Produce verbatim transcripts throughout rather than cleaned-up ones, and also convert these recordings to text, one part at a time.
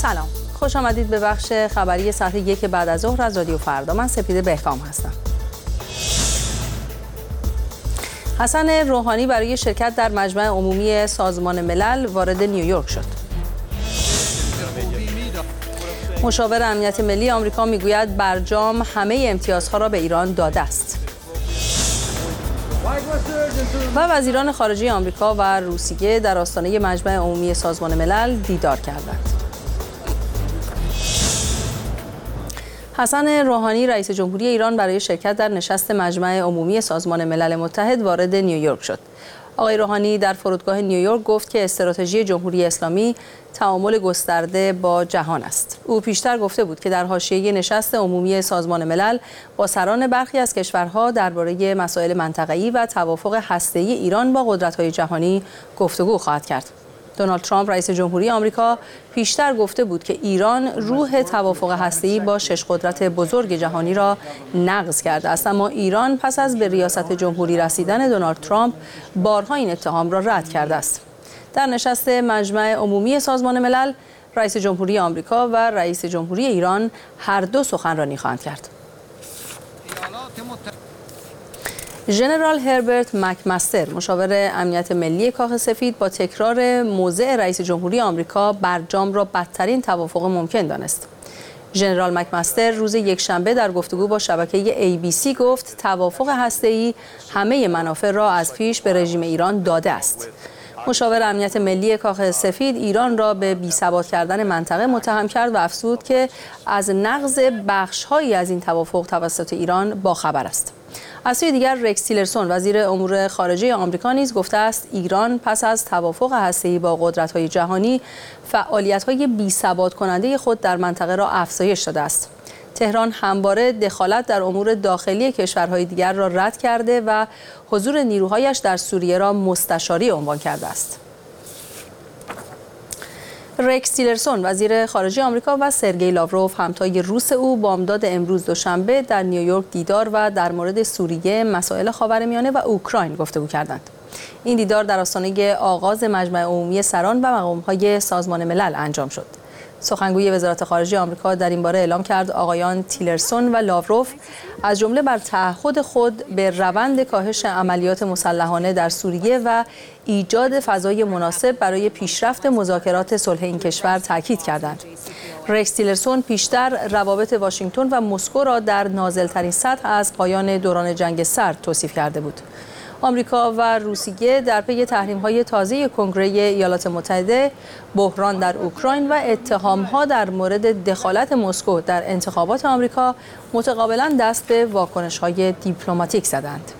سلام، خوش آمدید به بخش خبری ساعت یک بعد از ظهر از رادیو فردا. من سپیده بهکام هستم. حسن روحانی برای شرکت در مجمع عمومی سازمان ملل وارد نیویورک شد. مشاور امنیت ملی آمریکا میگوید برجام همه امتیازها را به ایران داده است. و وزیران خارجه آمریکا و روسیه در آستانه مجمع عمومی سازمان ملل دیدار کردند. حسن روحانی رئیس جمهوری ایران برای شرکت در نشست مجمع عمومی سازمان ملل متحد وارد نیویورک شد. آقای روحانی در فرودگاه نیویورک گفت که استراتژی جمهوری اسلامی تعامل گسترده با جهان است. او پیشتر گفته بود که در حاشیه نشست عمومی سازمان ملل با سران برخی از کشورها درباره مسائل منطقه‌ای و توافق هسته‌ای ایران با قدرت‌های جهانی گفتگو خواهد کرد. دونالد ترامپ رئیس جمهوری آمریکا پیشتر گفته بود که ایران روح توافق هسته‌ای با شش قدرت بزرگ جهانی را نقض کرده است، اما ایران پس از به ریاست جمهوری رسیدن دونالد ترامپ بارها این اتهام را رد کرده است. در نشست مجمع عمومی سازمان ملل رئیس جمهوری آمریکا و رئیس جمهوری ایران هر دو سخنرانی خواهند کرد. ژنرال هربرت مکمستر مشاور امنیت ملی کاخ سفید با تکرار موضع رئیس جمهوری آمریکا برجام را بدترین توافق ممکن دانست. ژنرال مکمستر روز یکشنبه در گفتگو با شبکه ای بی سی گفت توافق هسته‌ای همه منافع را از پیش به رژیم ایران داده است. مشاور امنیت ملی کاخ سفید ایران را به بی‌ثبات کردن منطقه متهم کرد و افزود که از نقض بخش‌هایی از این توافق توسط ایران باخبر است. از سوی دیگر رکس تیلرسون وزیر امور خارجه آمریکا نیز گفته است ایران پس از توافق هسته‌ای با قدرت‌های جهانی فعالیت‌های بی‌ثبات کننده خود در منطقه را افزایش داده است. تهران همواره دخالت در امور داخلی کشورهای دیگر را رد کرده و حضور نیروهایش در سوریه را مستشاری عنوان کرده است. رکس تیلرسون وزیر خارجه آمریکا و سرگئی لاوروف همتای روس او بامداد امروز دوشنبه در نیویورک دیدار و در مورد سوریه، مسائل خاورمیانه و اوکراین گفتگو کردند. این دیدار در آستانه آغاز مجمع عمومی سران و مقام‌های سازمان ملل انجام شد. سخنگوی وزارت خارجه آمریکا در این باره اعلام کرد آقایان تیلرسون و لاوروف از جمله بر تعهد خود به روند کاهش عملیات مسلحانه در سوریه و ایجاد فضای مناسب برای پیشرفت مذاکرات صلح این کشور تاکید کردند. رکس تیلرسون پیشتر روابط واشنگتن و مسکو را در نازل‌ترین سطح از پایان دوران جنگ سرد توصیف کرده بود. آمریکا و روسیه در پی تحریم‌های تازه کنگره ایالات متحده، بحران در اوکراین و اتهام‌ها در مورد دخالت مسکو در انتخابات آمریکا متقابلاً دست به واکنش‌های دیپلماتیک زدند.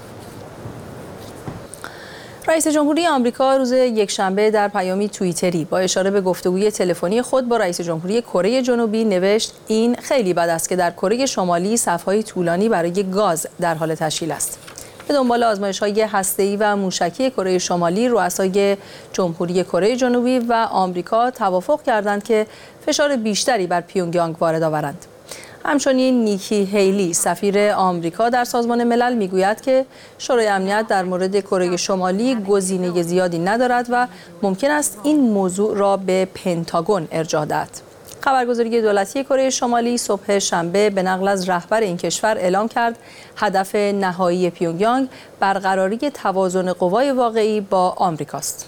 رئیس جمهوری آمریکا روز یکشنبه در پیامی توییتری با اشاره به گفتگوی تلفنی خود با رئیس جمهوری کره جنوبی نوشت این خیلی بد است که در کره شمالی صف‌های طولانی برای گاز در حال تشکیل است. به دنبال آزمایش‌های هسته‌ای و موشکی کره شمالی، رؤسای جمهوری کره جنوبی و آمریکا توافق کردند که فشار بیشتری بر پیونگیانگ وارد آورند. همچنین نیکی هیلی سفیر آمریکا در سازمان ملل میگوید که شورای امنیت در مورد کره شمالی گزینه زیادی ندارد و ممکن است این موضوع را به پنتاگون ارجاع دهد. خبرگزاری دولتی کره شمالی صبح شنبه به نقل از رهبر این کشور اعلام کرد هدف نهایی پیونگیانگ برقراری توازن قوای واقعی با آمریکاست.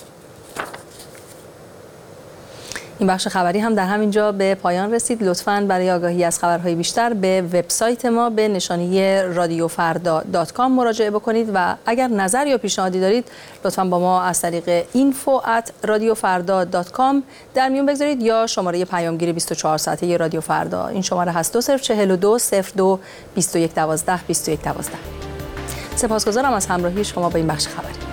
این بخش خبری هم در همینجا به پایان رسید. لطفاً برای آگاهی از خبرهای بیشتر به وبسایت ما به نشانی رادیو فردا دات کام مراجعه بکنید و اگر نظر یا پیشنهادی دارید لطفاً با ما از طریق اینفو ات رادیو فردا دات کام در میون بگذارید یا شماره پیامگیر بیست و چهار ساعته رادیو فردا. این شماره هست دو صفر چهل و دو صفر دو بیست و یک دوازده بیست و یک دوازده. سپاسگزارم از همراهی شما با این بخش خبری.